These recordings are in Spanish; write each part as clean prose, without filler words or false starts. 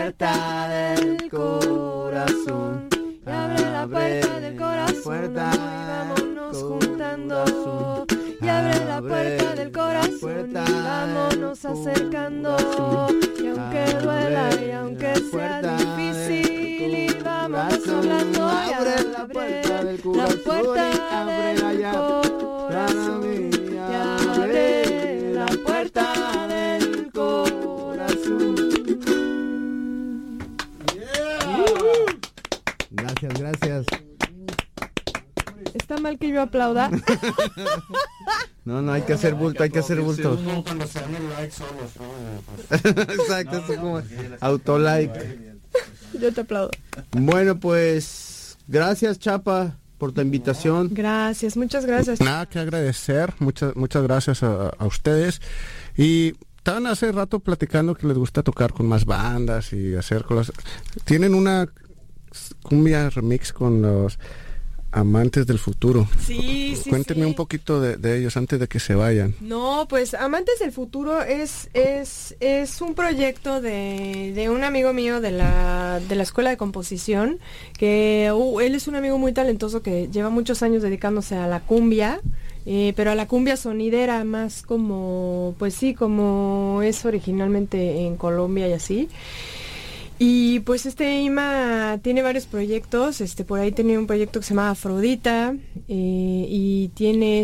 puerta del corazón, abre la puerta del corazón, vámonos juntando. Y abre la puerta del corazón y vámonos acercando. Y aunque duela y aunque sea difícil, y vámonos hablando. Y abre la puerta del corazón, abre la corazón. Y abre la puerta del corazón. Gracias, gracias. ¿Está mal que yo aplauda? No, hay que hacer bulto, hay que hacer bulto. Exacto, es como autolike. Yo te aplaudo. Bueno, pues, gracias, Chapa, por tu invitación. Gracias, muchas gracias. Nada que agradecer, muchas gracias a ustedes. Y estaban hace rato platicando que les gusta tocar con más bandas y hacer cosas. Tienen una cumbia remix con los Amantes del Futuro. Sí. Cuéntenme un poquito de ellos antes de que se vayan. No, pues Amantes del Futuro es un proyecto de un amigo mío de la escuela de composición, que él es un amigo muy talentoso que lleva muchos años dedicándose a la cumbia, pero a la cumbia sonidera, más como, pues sí, como es originalmente en Colombia y así. Y pues Ima tiene varios proyectos, por ahí tenía un proyecto que se llama Afrodita, y tiene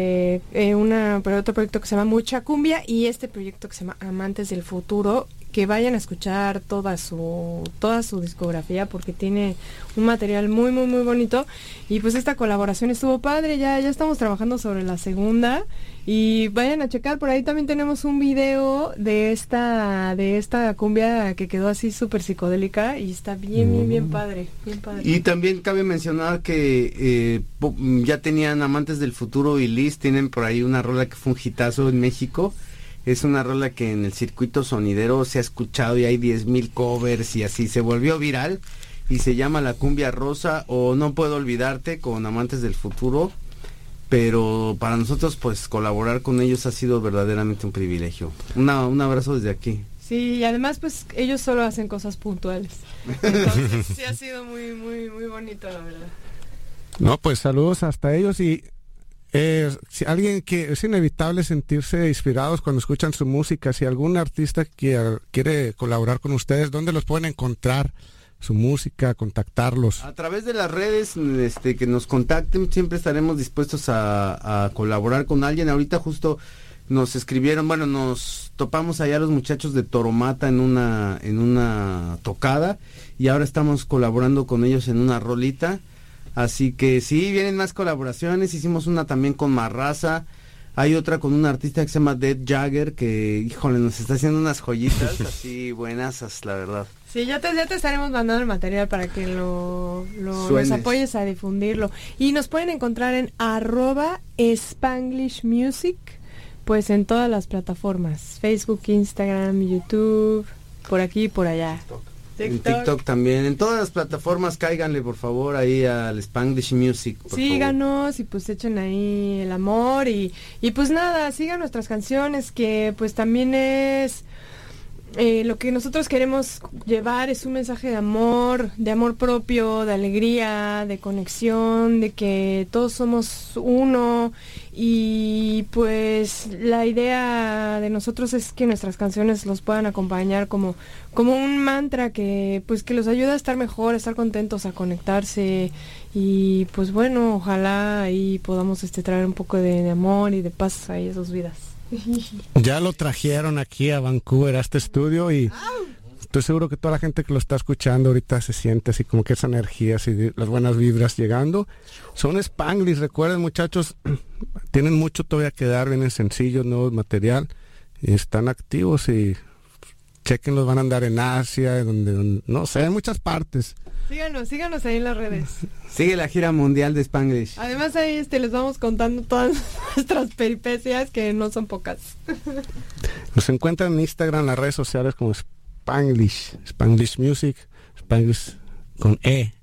otro proyecto que se llama Mucha Cumbia, y este proyecto que se llama Amantes del Futuro, que vayan a escuchar toda su discografía, porque tiene un material muy, muy, muy bonito. Y pues esta colaboración estuvo padre, ya estamos trabajando sobre la segunda. Y vayan a checar, por ahí también tenemos un video de esta cumbia que quedó así súper psicodélica y está bien padre, bien padre. Y también cabe mencionar que ya tenían Amantes del Futuro y Liz, tienen por ahí una rola que fue un hitazo en México. Es una rola que en el circuito sonidero se ha escuchado y hay 10,000 covers y así, se volvió viral y se llama La Cumbia Rosa o No Puedo Olvidarte con Amantes del Futuro. Pero para nosotros, pues, colaborar con ellos ha sido verdaderamente un privilegio. Un abrazo desde aquí. Sí, y además, pues, ellos solo hacen cosas puntuales. Entonces, sí ha sido muy, muy, muy bonito, la verdad. No, pues, saludos hasta ellos y si alguien que es inevitable sentirse inspirados cuando escuchan su música. Si algún artista que quiere colaborar con ustedes, ¿dónde los pueden encontrar? Su música, contactarlos. A través de las redes, que nos contacten, siempre estaremos dispuestos a colaborar con alguien. Ahorita justo nos escribieron, nos topamos allá los muchachos de Toromata en una tocada y ahora estamos colaborando con ellos en una rolita. Así que sí, vienen más colaboraciones. Hicimos una también con Marraza. Hay otra con un artista que se llama Dead Jagger, que, híjole, nos está haciendo unas joyitas así buenasas, la verdad. Sí, ya te estaremos mandando el material para que nos apoyes a difundirlo. Y nos pueden encontrar en @SpanglishMusic, pues en todas las plataformas. Facebook, Instagram, YouTube, por aquí y por allá. En TikTok también, en todas las plataformas, cáiganle por favor ahí al Spanglish Music. Síganos y pues echen ahí el amor y pues nada, sigan nuestras canciones, que pues también es lo que nosotros queremos llevar, es un mensaje de amor propio, de alegría, de conexión, de que todos somos uno. Y pues la idea de nosotros es que nuestras canciones los puedan acompañar como un mantra que pues que los ayuda a estar mejor, a estar contentos, a conectarse. Y pues bueno, ojalá ahí podamos traer un poco de amor y de paz ahí a sus vidas. Ya lo trajeron aquí a Vancouver, a este estudio, y estoy seguro que toda la gente que lo está escuchando ahorita se siente así como que esa energía, así las buenas vibras llegando. Son Spanglish, recuerden muchachos, tienen mucho todavía que dar, vienen sencillos, nuevo material, y están activos y chequen, los van a andar en Asia, donde no sé, en muchas partes. Síganos ahí en las redes. Sigue la gira mundial de Spanglish. Además ahí les vamos contando todas nuestras peripecias, que no son pocas. Nos encuentran en Instagram, en las redes sociales como Spanglish Music, Spanglish con E,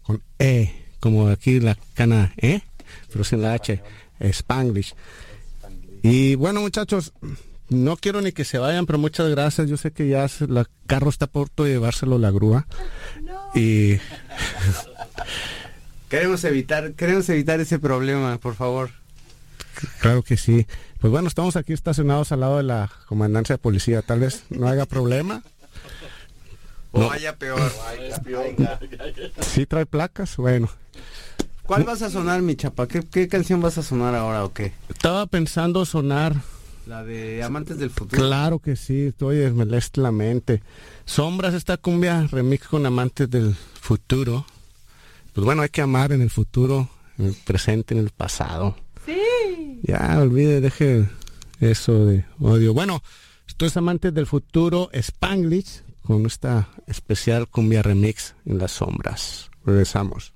como aquí la cana pero sin la H, Spanglish. Y bueno muchachos, no quiero ni que se vayan, pero muchas gracias. Yo sé que ya el carro está a punto de llevárselo la grúa. No. Y queremos evitar ese problema, por favor. Claro que sí. Pues bueno, estamos aquí estacionados al lado de la comandancia de policía. Tal vez no haya problema. O vaya peor. ¿Sí trae placas? Bueno. ¿Cuál vas a sonar, mi chapa? ¿Qué canción vas a sonar ahora o qué? Estaba pensando sonar... La de Amantes del Futuro. Claro que sí, estoy me leste la mente. Sombras, esta cumbia remix con Amantes del Futuro. Pues bueno, hay que amar en el futuro, en el presente, en el pasado. Sí. Ya, olvide, deje eso de odio. Bueno, esto es Amantes del Futuro, Spanglish, con esta especial cumbia remix en las sombras. Regresamos.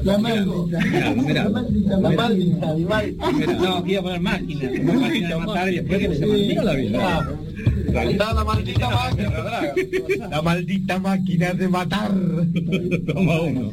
La maldita. Mira. La maldita animal. No, iba a poner máquina de matar y después que se mantenga la vida. Está la maldita máquina. La maldita máquina de matar. Toma uno.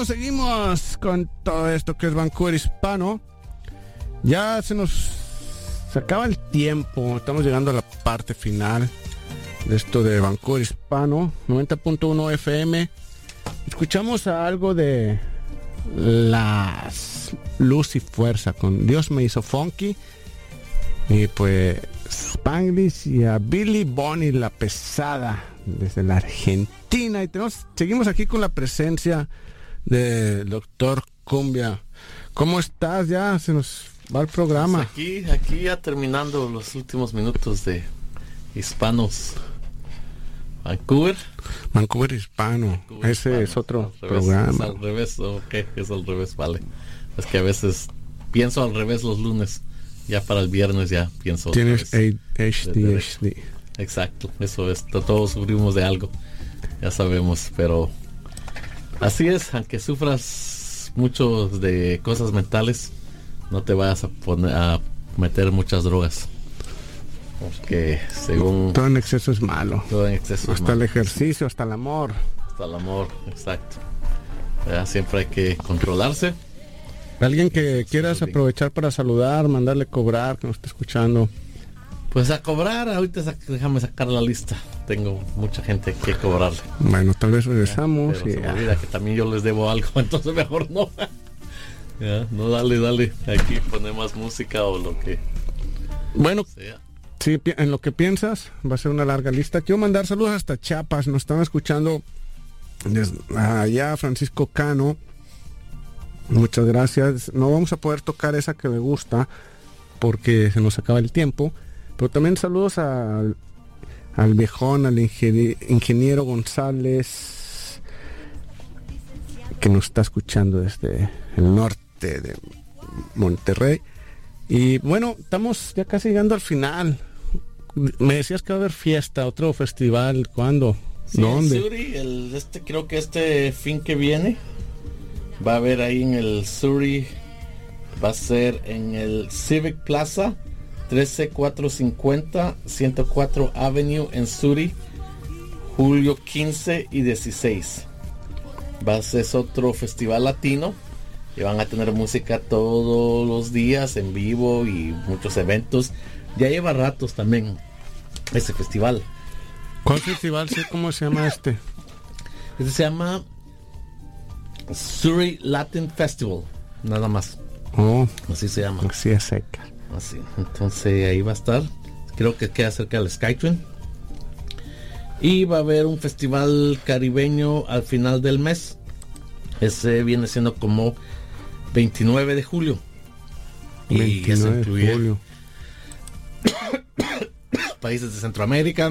Bueno, seguimos con todo esto que es Vancouver Hispano. Ya se acaba el tiempo. Estamos llegando a la parte final de esto de Vancouver Hispano, 90.1 FM. Escuchamos algo de las Luz y Fuerza con Dios me hizo funky. Y pues Spanglish y a Billy Bonnie la pesada desde la Argentina. Y seguimos aquí con la presencia del doctor Cumbia. ¿Cómo estás? Ya se nos va el programa. Pues aquí ya terminando los últimos minutos de Hispanos. Vancouver Hispano. Ese es otro programa. Es al revés, ok, es al revés, vale. Es que a veces pienso al revés los lunes. Ya para el viernes ya pienso. Tienes HD. Exacto, eso es. Todos sufrimos de algo. Ya sabemos, pero así es. Aunque sufras mucho de cosas mentales, no te vayas a meter muchas drogas. Porque según... Todo en exceso es malo. Todo en exceso hasta es malo. El ejercicio, hasta el amor. Hasta el amor, exacto. Siempre hay que controlarse. Alguien que quieras aprovechar para saludar, mandarle cobrar, que nos esté escuchando. Pues a cobrar, ahorita déjame sacar la lista. Tengo mucha gente que cobrarle. Bueno, tal vez regresamos. Pero se me olvida que también yo les debo algo, entonces mejor no. No, dale. Aquí pone más música o lo que... Bueno, sea. Sí, en lo que piensas, va a ser una larga lista. Quiero mandar saludos hasta Chiapas. Nos están escuchando desde allá, Francisco Cano. Muchas gracias. No vamos a poder tocar esa que me gusta porque se nos acaba el tiempo. Pero también saludos al viejón, al ingeniero González, que nos está escuchando desde el norte de Monterrey. Y bueno, estamos ya casi llegando al final. Me decías que va a haber fiesta, otro festival. ¿Cuándo? Sí, ¿dónde? En Surrey, creo que este fin que viene va a haber ahí en el Surrey, va a ser en el Civic Plaza, 13450 104 Avenue en Surrey, julio 15 y 16. Va a ser otro festival latino y van a tener música todos los días en vivo y muchos eventos. Ya lleva ratos también ese festival. ¿Cuál festival? Sí, ¿cómo se llama este? Este se llama Surrey Latin Festival, nada más. Oh, así se llama. Así es seca. Así, entonces ahí va a estar. Creo que queda cerca del Skytrain. Y va a haber un festival caribeño al final del mes. Ese viene siendo como 29 de julio. Y eso incluye países de Centroamérica,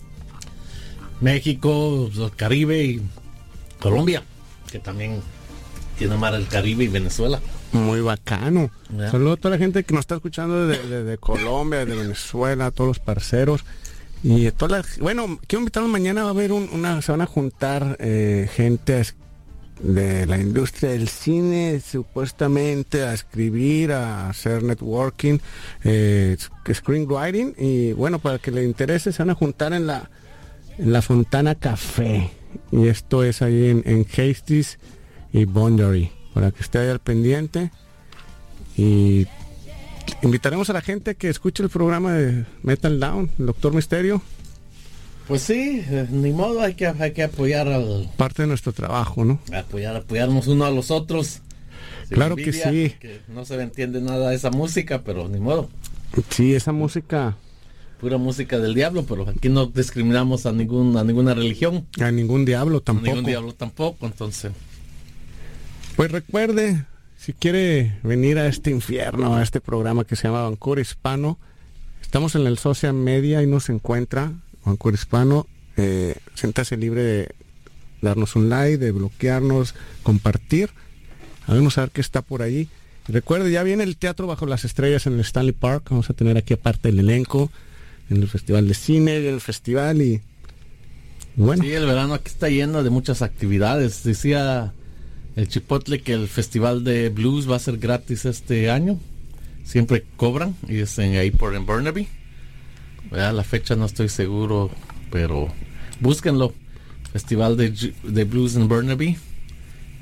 México, el Caribe y Colombia, que también tiene mar el Caribe y Venezuela. Muy bacano. Yeah. Saludos a toda la gente que nos está escuchando de Colombia, de Venezuela, a todos los parceros. Y bueno, quiero invitarlos mañana. Va a haber se van a juntar gente de la industria del cine, supuestamente a escribir, a hacer networking, screenwriting. Y bueno, para que le interese, se van a juntar en la Fontana Café. Y esto es ahí en Hastings y Boundary, para que esté ahí al pendiente. Y invitaremos a la gente que escuche el programa de Metal Down, el Doctor Misterio. Pues sí, ni modo, hay que apoyar al... Parte de nuestro trabajo, ¿no? Apoyarnos uno a los otros. Claro que sí. Que no se le entiende nada de esa música, pero ni modo. Sí, esa música... Pura música del diablo, pero aquí no discriminamos a ninguna religión. A ningún diablo tampoco. A ningún diablo tampoco, entonces... Pues recuerde, si quiere venir a este infierno, a este programa que se llama Vancouver Hispano, estamos en el social media y nos encuentra Vancouver Hispano. Siéntase libre de darnos un like, de bloquearnos, compartir. Vamos a ver qué está por ahí. Recuerde, ya viene el Teatro Bajo las Estrellas en el Stanley Park. Vamos a tener aquí aparte el elenco en el Festival de Cine, en el festival y bueno. Sí, el verano aquí está lleno de muchas actividades. Decía el Chipotle que el Festival de Blues va a ser gratis este año. Siempre cobran y es ahí en Burnaby. La fecha no estoy seguro, pero búsquenlo. Festival de Blues en Burnaby.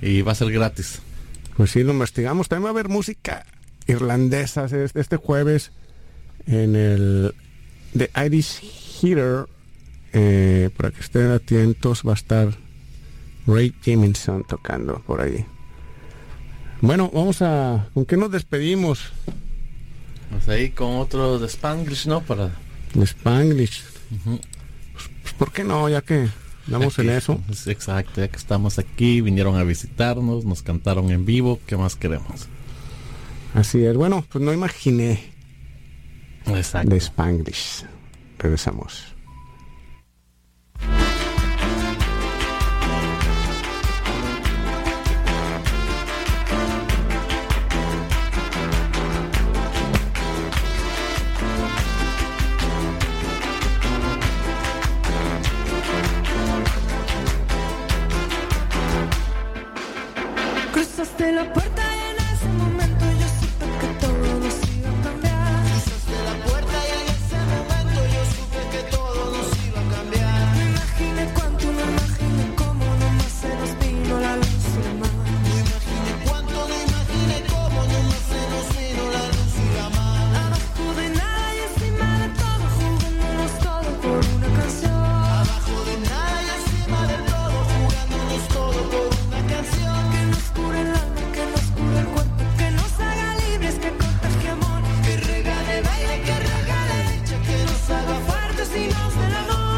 y va a ser gratis. Pues sí, lo investigamos. También va a haber música irlandesa este jueves en el The Irish Theatre. Para que estén atentos, va a estar Ray Jemison tocando por ahí. Bueno, ¿con qué nos despedimos? Pues ahí con otro de Spanglish, ¿no? Para de Spanglish. Pues, ¿por qué no? Ya que estamos en eso. Pues, exacto, ya que estamos aquí, vinieron a visitarnos, nos cantaron en vivo, ¿qué más queremos? Así es. Bueno, pues no imaginé. Exacto. De Spanglish. Regresamos. Cruzaste la puerta y en ese momento yo supe que todo nos iba a cambiar. Cruzaste la puerta y en ese momento yo supe que todo nos iba a cambiar. Me imaginé cuánto, no imaginé cómo, nomás se nos vino la luz y la mar. No imaginé cuánto, no imaginé cómo, nomás se nos vino la luz y la mar. Abajo de nada y encima de todo, jugándonos todo por una canción. Abajo de nada y encima de todo, jugándonos todo por una canción. Que nos cure el alma, que nos cure el cuerpo, que nos haga libres, que contagie amor, que regale baile, que regale dicha, que nos haga fuertes y nos dé el amor.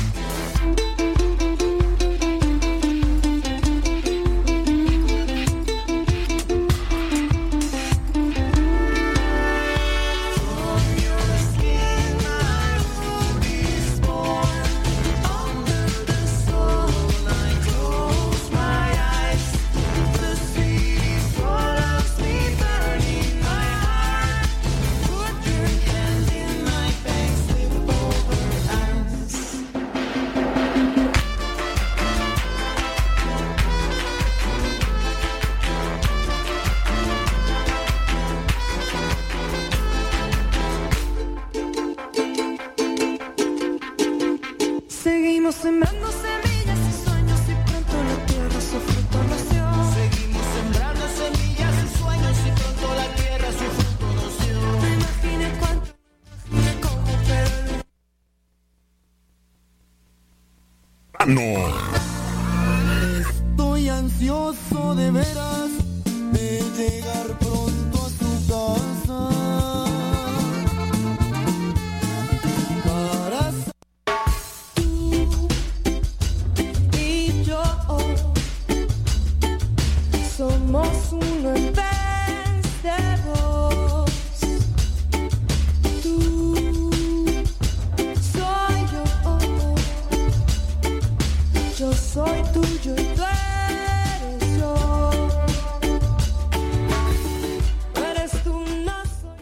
From your skin my hope is born. Under the sun I close my eyes. The sea follows me, burning my heart. Put your hand in my back, slip over us. Seguimos sembrando semillas y sueños y pronto la tierra su fruto nació. Seguimos sembrando semillas y sueños y pronto la tierra su fruto nació. No imaginé cuánto, no imaginé cómo, pero estoy ansioso de veras de llegar pronto a su casa. Para tú y yo somos uno en vez de dos. Tú soy yo soy tuyo y tú eres yo. Eres tú, no soy.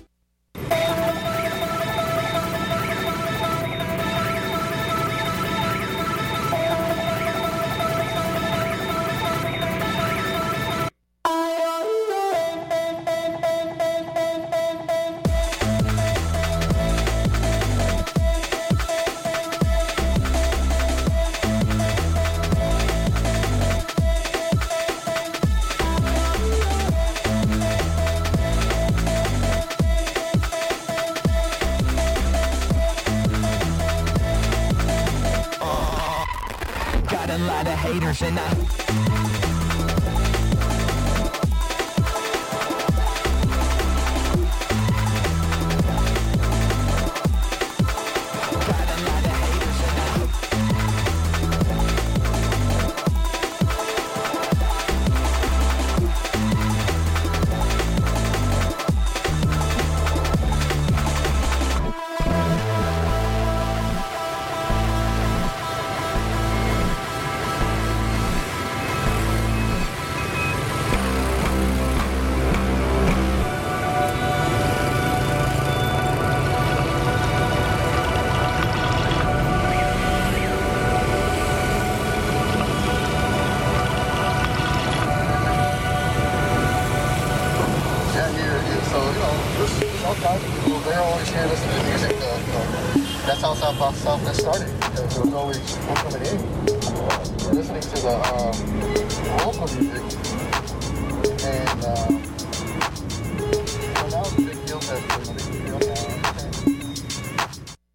Got a lot of haters and they're always here listening to music. That's how South by Southwest started. It was always homecoming in. listening to the local music, and now it's a big deal that